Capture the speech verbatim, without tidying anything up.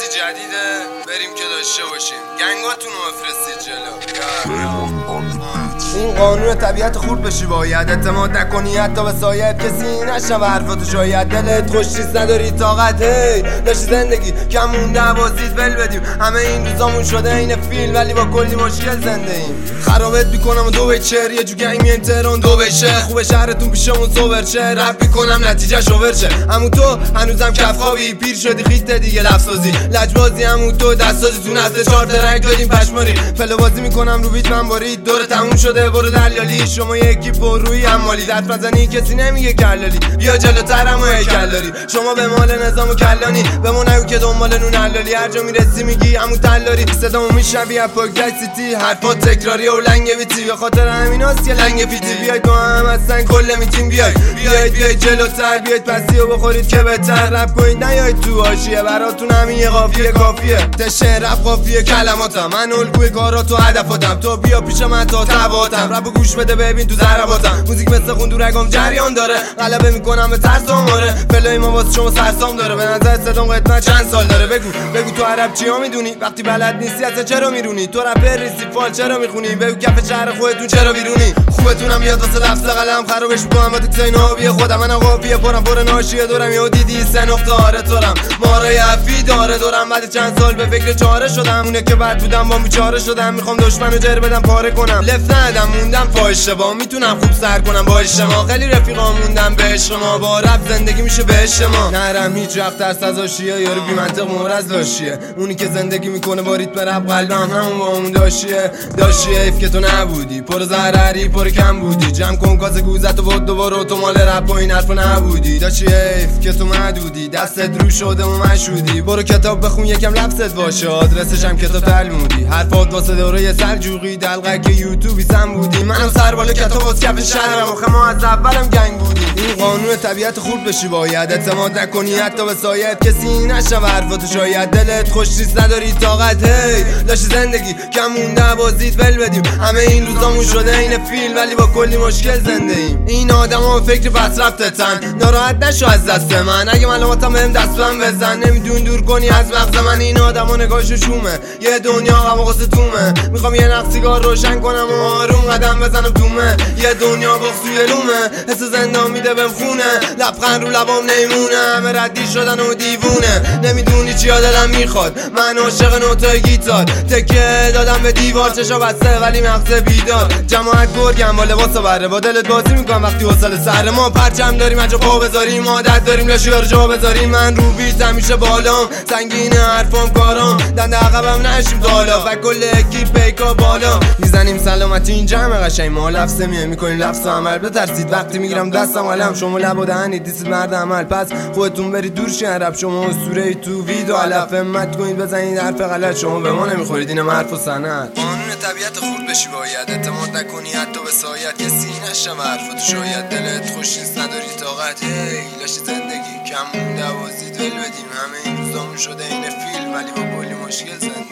جدیده بریم که داشته باشیم. گنگاتون رو بفرستید جلو. این قانون طبیعت خورد بشی باید اعتماد نکنی حتی به سایت کسی نشنوه حرفاتو شاید دلت خوش نیست نداری طاقت هی داشتی زندگی کم مونده عوازید ول بدیم همه این روزامون شده این فیلم ولی با کلی مشکل زنده ایم خرابت میکنم و دو بچر یه جو گنگ میان تهران دو بشه خوب شهرتون پیشمون صبر شه رپ میکنم نتیجه شوور شه همون تو هنوزم کف خوابی پیر شدی خیت دیگه لفظازی لجبازی همون تو دستازی تو نسل چهار ترک دادیم پشماری فلو بازی میکنم رو بیت من باری دور تموم شده برو دلالی شما یکی پر روی اموالی دست بزنی کسی نمیگه کلالی بیا جلوترم و هیکل داری شما به مال نظام و کلانی به ما نگو که دنبال نون حلالی هر جا میرسی میگی همون تلاری صدامو میشنوی از پاکت سیتی حرفات تکراری و لنگ بیتی به خاطر همیناست که لنگ پیتی بیاید با هم اصلا کل میتیم بیاید بیاید بیاید جلوتر بیاید پسی و بخورید که بهتر رپ کنید نیاید تو حاشیه براتون همین یه قافیه کافیه تشه رپ قافیه کلماتم من الگوی کارات و هدفاتم تو بیا پیش من تا تباتم رپ گوش بده ببین تو ضرباتم موزیک مثل خون دورگام جریان داره غلبه میکنم به ترس آماره فلای ما واسه شما سرسام داره به نظر صدام قدمت چند سال داره بگو بگو تو عرب چیا میدونی وقتی بلد نیستی اصلا چرا میرونی تو رپر ریسی فال چرا میخونی بگو کف شهر خودتون چرا بیرونی خوبتونم یاد واسه لفظ قلم خرابش میکنم با تکسای نابی خودم منم قافیه پرم پر ناشیه دورم یهو دیدی سه نقطه آره تورم مارای عفی داره دورم بعد چند سال به فکر چاره شدم اونه که بعد بودم با بیچاره شدم میخوام دشمنو جر بدم پاره کنم لف ندم موندم پا اشتباه میتونم خوب سر کنم با اجتماع خیلی رفیقا موندم به عشق ما با رپ زندگی میشه به عشق ما نرم هیچ وقت ترس از آشیه یارو بی منطق مهر از لاشیه اونی که زندگی میکنه با ریتم رپ قلبم همون با اون داشیه داشیه ایف که تو نبودی پر ضرری پر کم بودی جمع کن کاسه گوزت و بود دوباره تو مال رپ و این حرفا نبودی داشیه ایف که تو محدودی دستت رو شده و مشهودی برو کتاب بخون یکم لفظت باشه آدرسش هم کتاب تلمودی حرفات واسه دوره سلجوقی دلقک یوتیوبی سم بودی منم سر بالا کتاب واسه کف شهرم آخه ما از اولم گنگ بودیم این قانون طبیعت خورد بشی باید اعتماد نکنی حتی به سایت کسی نشنوه حرفاتو شاید دلت خوش نیست نداری طاقت هی داشتی زندگی کم مونده بازید ول بدیم همه این روزامون شده این فیلم ولی با کلی مشکل زنده ایم این آدما فکر پس رفتتن ناراحت نشو از دست من اگه معلوماتم بهم دست بهم بزن نمیدون دور کنی از مغز من این آدما نگاهشو شومه یه دنیا غم و غصه تومه میخوام یه نقد سیگار روشن کنم و آروم قدم بزنم تومه یه دنیا بخصوی لومه حس زندان میده بهم خونه لبخند رو لبام نمیمونه همه ردی شدن و دیوونه نمیدونی چیا دلم میخواد من عاشق نوتای گیتار تکه دادم به دیوار چشا بسته ولی مغز بیدار جماعت گرگم با لباس و بره با دلت بازی میکنم وقتی وصل سر ما پرچم داریم اجا پا بذاریم عادت داریم لاشیار جا بذاریم من رو بیت همیشه بالام سنگینه حرفام کارام دنده عقبم نشیم بالا و کل اکیپ پیکا بالا میزنیم سلامتی این جمع قشنگ ما لفظه میای میکنیم لفظ و عمل بترسید وقتی میگیرم دستم علم شما لب و دهنید دیسید مرد عمل پس خودتون برید دور شین رپ شما اسطوره تو ویدو علف همت کنید بزنید حرف غلط شما به ما نمیخورید اینم حرف و سند قانون طبیعت خورد بشی باید اعتماد نکنی حتی به سایت کسی نشنوه حرفاتو شاید دلت خوش نیست نداری طاقت هی لاشی زندگی کم مونده بازید ول بدیم همه این روزامون شده این فیلم ولی با کلی مشکل زندگی